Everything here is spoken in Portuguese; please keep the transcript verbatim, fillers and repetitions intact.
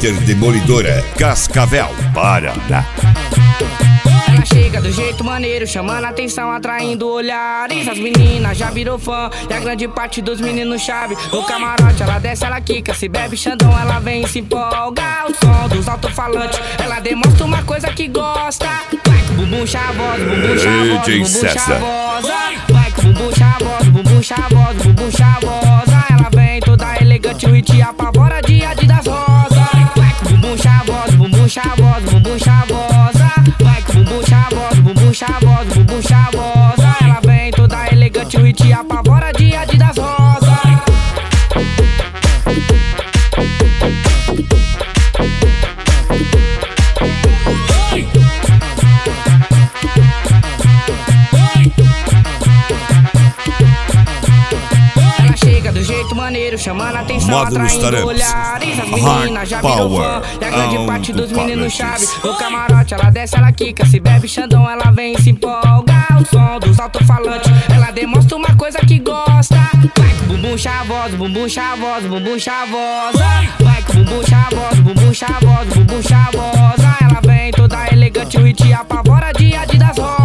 Center Demolidora, Cascavel, Paraná. Ela chega do jeito maneiro, chamando a atenção, atraindo olhares. As meninas já virou fã e a grande parte dos meninos chave. No camarote ela desce, ela quica, se bebe Xandão, ela vem e se empolga. O som dos alto-falantes, ela demonstra uma coisa que gosta. Vai com bumbum chavoso, bumbum chavoso, bumbum chavosa. Vai com bumbum chavoso, bumbum chavoso, bumbum chavosa. Ela vem toda elegante e te apavora de Adidas rosa. Vai com bumbum chavoso, bumbum chavoso, bumbum chavosa. Vai com bumbum chavoso, bumbum chavoso, bumbum chavosa. Ela vem toda elegante e te apavora de Adidas rosa. Ela chega do jeito maneiro, chamando a atenção, Módulos atraindo Taramps, olhares. As Hard meninas já virou Power, fã e a grande parte dos meninos alto-falantes. chave. No camarote ela desce, ela quica, se bebe Xandão, ela vem e se empolga. O som dos alto-falantes, ela demonstra uma coisa que gosta. Vai com bumbum chavoso, bumbum chavoso, bumbum chavosa. Vai com bumbum chavoso, bumbum chavoso, bumbum chavosa. Ela vem toda elegante e te apavora de Adidas rosa.